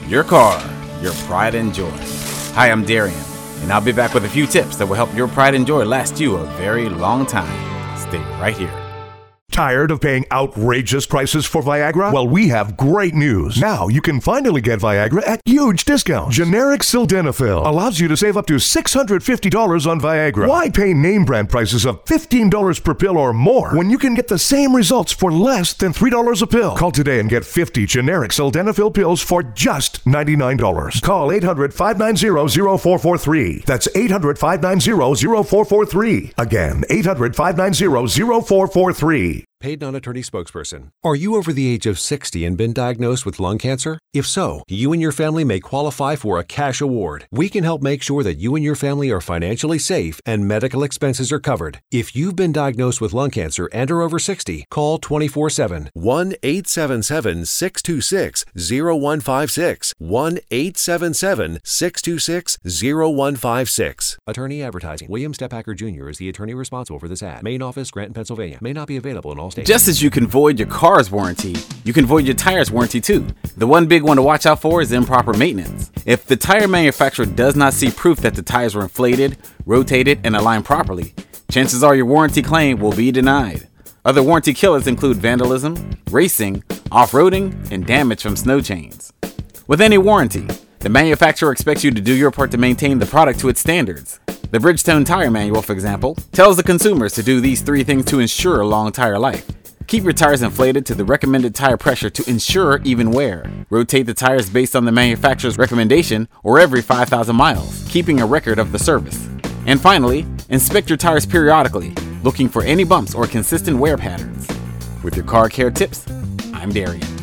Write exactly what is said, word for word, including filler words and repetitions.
Your car, your pride and joy. Hi, I'm Darian, and I'll be back with a few tips that will help your pride and joy last you a very long time. Stay right here. Tired of paying outrageous prices for Viagra? Well, we have great news. Now you can finally get Viagra at huge discounts. Generic Sildenafil allows you to save up to six hundred fifty dollars on Viagra. Why pay name brand prices of fifteen dollars per pill or more when you can get the same results for less than three dollars a pill? Call today and get fifty generic Sildenafil pills for just ninety-nine dollars. Call eight hundred, five nine zero, zero four four three. That's eight hundred, five nine zero, zero four four three. Again, eight hundred, five nine zero, zero four four three. Paid non-attorney spokesperson. Are you over the age of sixty and been diagnosed with lung cancer? If so, you and your family may qualify for a cash award. We can help make sure that you and your family are financially safe and medical expenses are covered. If you've been diagnosed with lung cancer and are over sixty, call twenty-four seven. one eight seven seven, six two six, zero one five six. one eight seven seven, six two six, zero one five six. Attorney advertising. William Stephacker Junior is the attorney responsible for this ad. Main office, Granton, Pennsylvania. May not be available in all states. Just as you can void your car's warranty, you can void your tire's warranty too. The one big one to watch out for is improper maintenance. If the tire manufacturer does not see proof that the tires were inflated, rotated, and aligned properly, chances are your warranty claim will be denied. Other warranty killers include vandalism, racing, off-roading, and damage from snow chains. With any warranty, the manufacturer expects you to do your part to maintain the product to its standards. The Bridgestone Tire Manual, for example, tells the consumers to do these three things to ensure a long tire life. Keep your tires inflated to the recommended tire pressure to ensure even wear. Rotate the tires based on the manufacturer's recommendation or every five thousand miles, keeping a record of the service. And finally, inspect your tires periodically, looking for any bumps or consistent wear patterns. With your car care tips, I'm Darian.